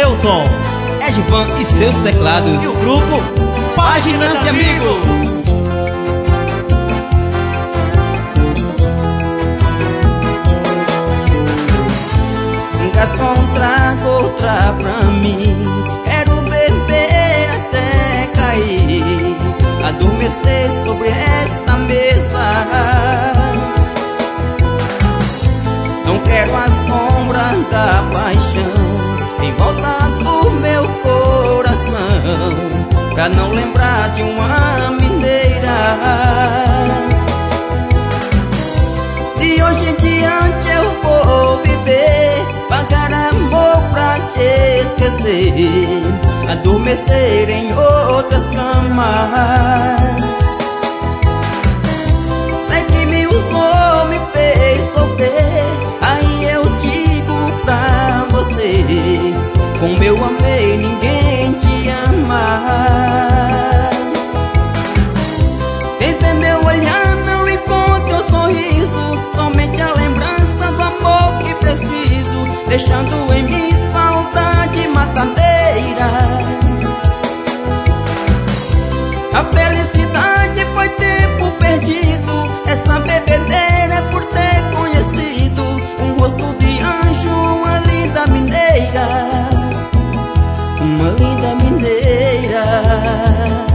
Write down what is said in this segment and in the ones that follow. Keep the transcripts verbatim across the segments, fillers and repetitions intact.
Elton, Edvan e seus teclados. e o grupo Páginas de Amigo. Garçom, traga outra pra mim. Quero beber até cair, adormecer sobre esta mesa. Não quero a sombra da paixão em volta do meu coração, pra não lembrar de uma mineira. De hoje em diante eu vou viver, pagar amor pra te esquecer, adormecer em outras camas. Sei que me usou, me fez sofrer, aí eu digo pra você: como eu amei, ninguém te ama. Quem vê meu olhar não encontra o sorriso, somente a lembrança do amor que preciso, deixando em mim saudade matadeira. A felicidade foi tempo perdido, essa bebedeira é por ter conhecido um rosto de anjo, uma linda mineira, uma linda mineira.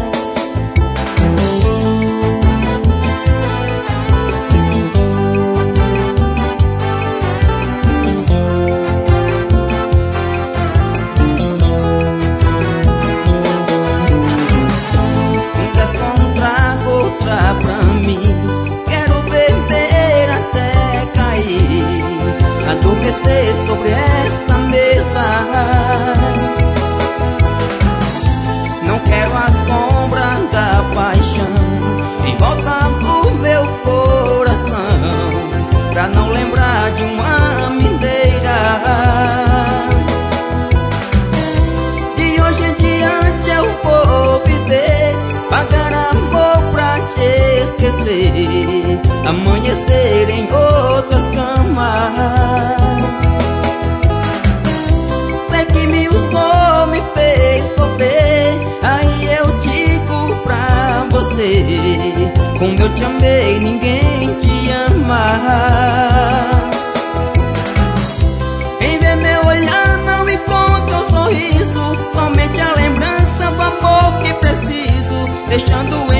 Pra mim, quero beber até cair, adormecer sobre essa mesa. Não quero a sombra da paixão em volta do meu coração, pra não lembrar de uma mineira. De hoje em diante eu vou viver, pagar amor pra te esquecer, amanhecer em outras camas. Sei que me usou, me fez sofrer, aí eu digo pra você: como eu te amei, ninguém te ama. Quem vê meu olhar não encontra o sorriso, somente a lembrança do amor que preciso, deixando